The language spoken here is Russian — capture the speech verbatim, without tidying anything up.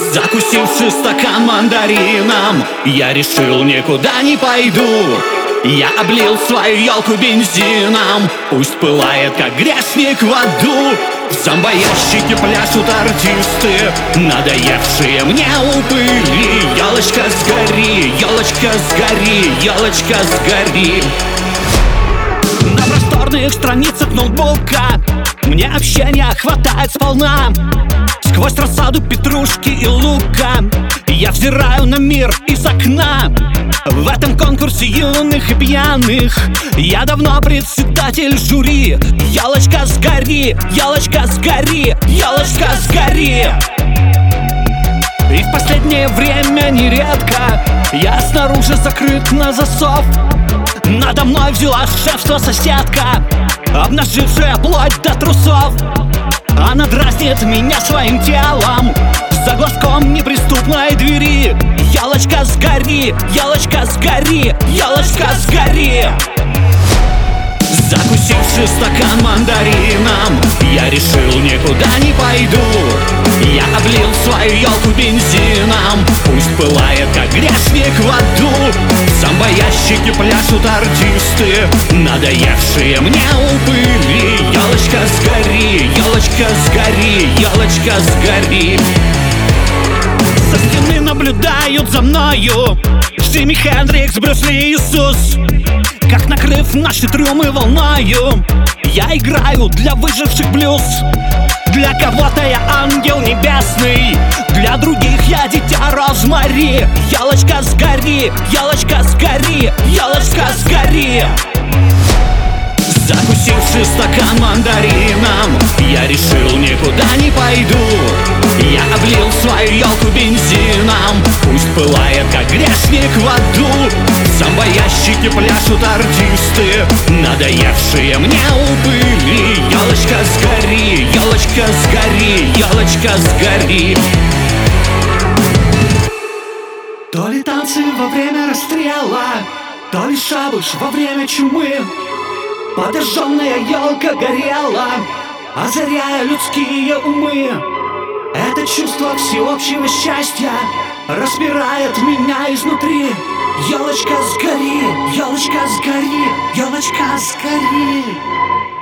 Закусивши стакан мандарином, я решил, никуда не пойду. Я облил свою елку бензином, пусть пылает, как грешник в аду. В зомбоящике пляшут артисты, надоевшие мне упыри. Елочка, сгори, елочка, сгори, елочка, сгори. На просторных страницах ноутбука мне общения хватает сполна. Сквозь рассаду петрушки и лука я взираю на мир из окна. В этом конкурсе юных и пьяных я давно председатель жюри. Елочка, сгори, елочка, сгори, елочка, сгори. И в последнее время нередко я снаружи закрыт на засов. Надо мной взяла шефство соседка, обнажившая плоть до трусов. Она дразнит меня своим телом за глазком неприступной двери. Елочка, сгори, елочка, сгори, елочка, сгори. Закусивши стакан мандарином, я решил, никуда не пойду. Я облил свою елку бензином, пусть пылает, как грешник в аду. В зомбоящике пляшут артисты, надоевшие мне упыри. Елочка, сгори, елочка, сгори, елочка, сгори. Со стены наблюдают за мною Джимми Хендрикс, Брюс Ли, Иисус. Как накрыв наши трюмы волною, я играю для выживших блюз. Для кого-то я ангел небесный, для других я дитя Розмари. Елочка, сгори, елочка, сгори, елочка, сгори. Закусивши стакан мандарином, я решил, никуда не пойду. Я облил свою елку бензином, пусть пылает, как грешник в аду. В зомбоящике пляшут артисты, надоевшие мне упыри. Елочка, сгори, елочка, сгори, елочка, сгори. То ли танцы во время расстрела, то ли шабаш во время чумы. Подожженная елка горела, озаряя людские умы. Это чувство всеобщего счастья распирает меня изнутри. Елочка, сгори, елочка, сгори, елочка, сгори.